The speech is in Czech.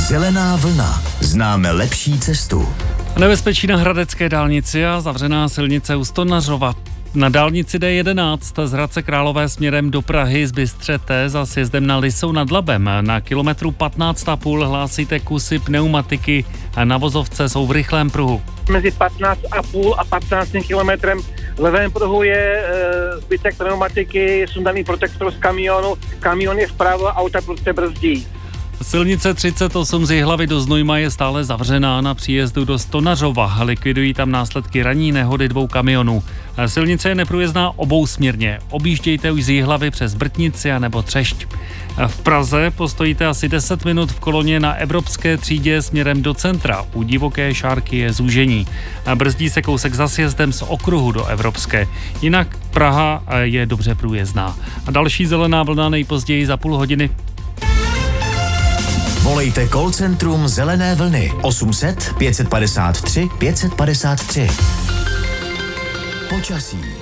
Zelená vlna. Známe lepší cestu. Nebezpečí na hradecké dálnici a zavřená silnice u Stonařova. Na dálnici D11 z Hradce Králové směrem do Prahy z Bystřete za sjezdem na Lisou nad Labem. Na kilometru 15,5 hlásíte kusy pneumatiky a na vozovce jsou v rychlém pruhu. Mezi 15,5 a 15 kilometrem v levém pruhu je zbytek pneumatiky, sundaný protektor z kamionu. Kamion je vpravo, auta prostě brzdí. Silnice 38 z Jihlavy do Znojma je stále zavřená na příjezdu do Stonařova. Likvidují tam následky ranní nehody 2 kamionů. Silnice je neprůjezdná obousměrně. Objíždějte už z Jihlavy přes Brtnici a nebo Třešť. V Praze postojíte asi 10 minut v koloně na Evropské třídě směrem do centra. U Divoké Šárky je zúžení. Brzdí se kousek za sjezdem z okruhu do Evropské. Jinak Praha je dobře průjezdná. A další zelená vlna nejpozději za půl hodiny. Volejte call centrum Zelené vlny 800 553 553. Počasí.